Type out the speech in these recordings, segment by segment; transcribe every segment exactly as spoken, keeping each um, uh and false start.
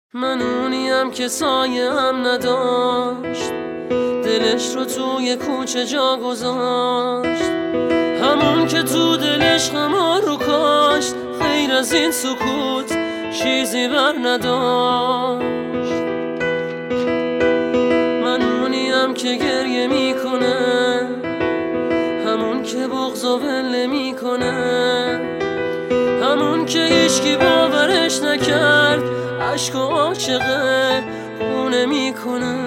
من اونیم که سایه هم نداشت، دلش رو توی کوچه جا گذاشت، همون که تو دلش غما رو کاشت، غیر از این سکوت چیزی بر نداشت. من اونیم که گریه میکنه، همون که بغض و ول میکنه، همون که هیچکی باورش نکرد، عشق و عاشقه خونه میکنه.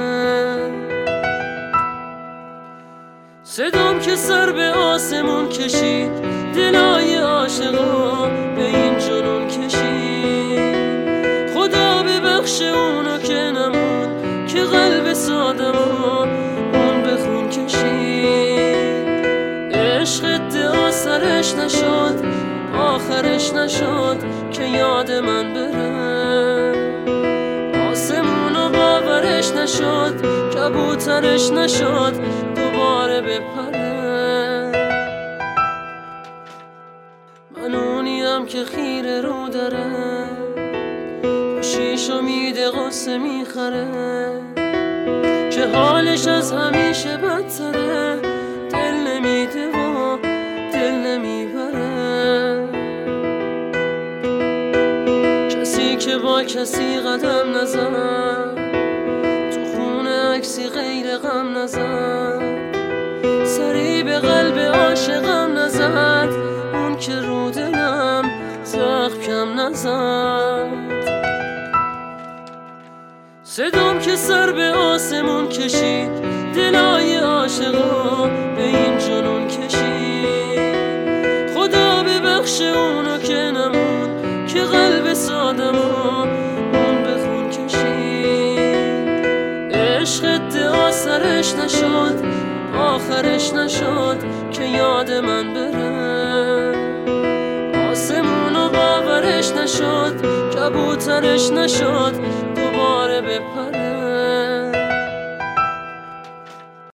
صدام که سر به آسمون کشید، دلای عاشقا به این جنون کشید. خدا ببخش اونو که نمون، که قلب سادمو اون به خون کشید. عشق ادعا سرش نشد، آخرش نشد که یاد من بره. آسمونو باورش نشد، کبوترش نشد دوباره بپره. من اونیم که خیره رو داره، خوشیش و میده قصه میخره، که حالش از همیشه بدتره. دل نمیده و دل نمیبره، کسی که با کسی قدم نزد، تو خونه عکسی غیر غم نزد، سری به قلب عاشقم نزد، اون که رو دلم زخم کم نزد. صدام که سر به آسمون کشید، دلای عاشقا به این جنون کشید. خدا ببخش اونو که نمون، که قلب سادمو اون به خون کشید. عشق ادعا سرش نشد، آخرش نشد که یاد من بره. آسمونو باورش نشد، کبوترش نشد دوباره بپره.